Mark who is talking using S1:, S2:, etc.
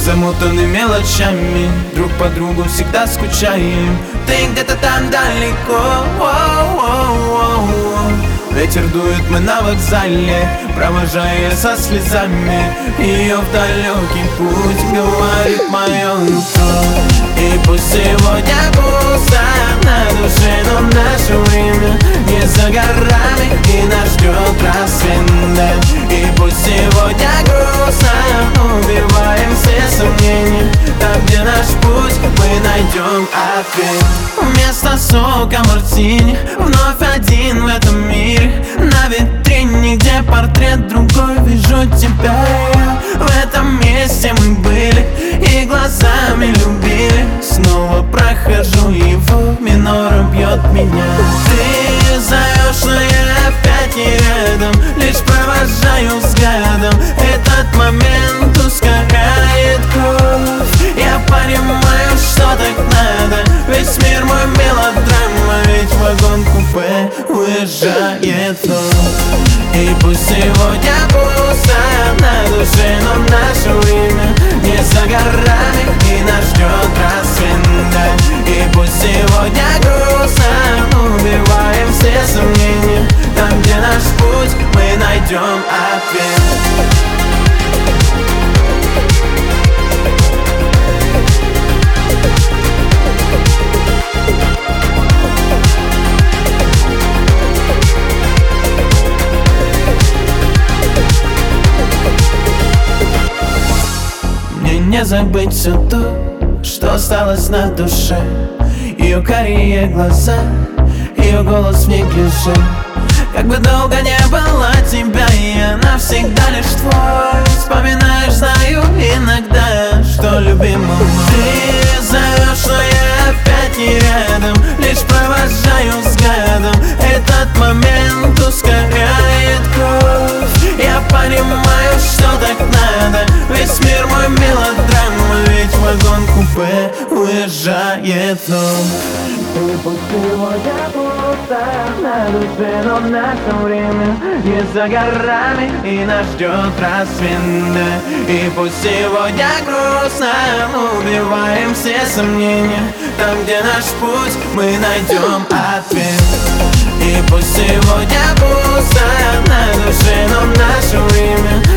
S1: замутаны мелочами, друг по другу всегда скучаем. Ты где-то там далеко, ветер дует, мы на вокзале, провожая со слезами ее в далекий путь, говорит мое нутро. И пусть сегодня пусто на душе, но наше время не за горами, и нас ждет рассвет. И пусть сегодня грустно, убиваем все сомнения, там, где наш путь, мы найдем ответ. Вместо сока мартини, вновь один в этом мире. На витрине, где портрет другой, вижу тебя я. В этом месте мы были и глазами любили. Снова прохожу его, минором бьет меня. Ты зовешь, но я опять не рядом, лишь провожаю взглядом. Этот момент ускоряет кровь. Я понимаю, что так надо, весь мир мой мелодрама, ведь вагон-купе уезжает вновь. И пусть сегодня пусто на душе, но наше время не за горами, и нас ждет рассвет. И пусть сегодня грустно, убиваем все сомнения, там, где наш путь, мы найдем ответ. Не забыть все то, что осталось на душе. Ее карие глаза, ее голос в неглиже. Как бы долго не было тебя, я навсегда лишь твой. Вспоминаешь, знаю иногда, что любимый. Ты зовешь, но я опять не рядом, лишь провожаю взглядом. Этот момент ускоряет кровь. Я понимаю, что так надо, весь мир мой мелодрама, ведь вагон-купе уезжает вновь. И пусть сегодня пусто на душе, но наше время не за горами, и нас ждет рассвет. И пусть сегодня грустно, убиваем все сомнения, там, где наш путь, мы найдем ответ. И пусть сегодня пусто на душе, но наше время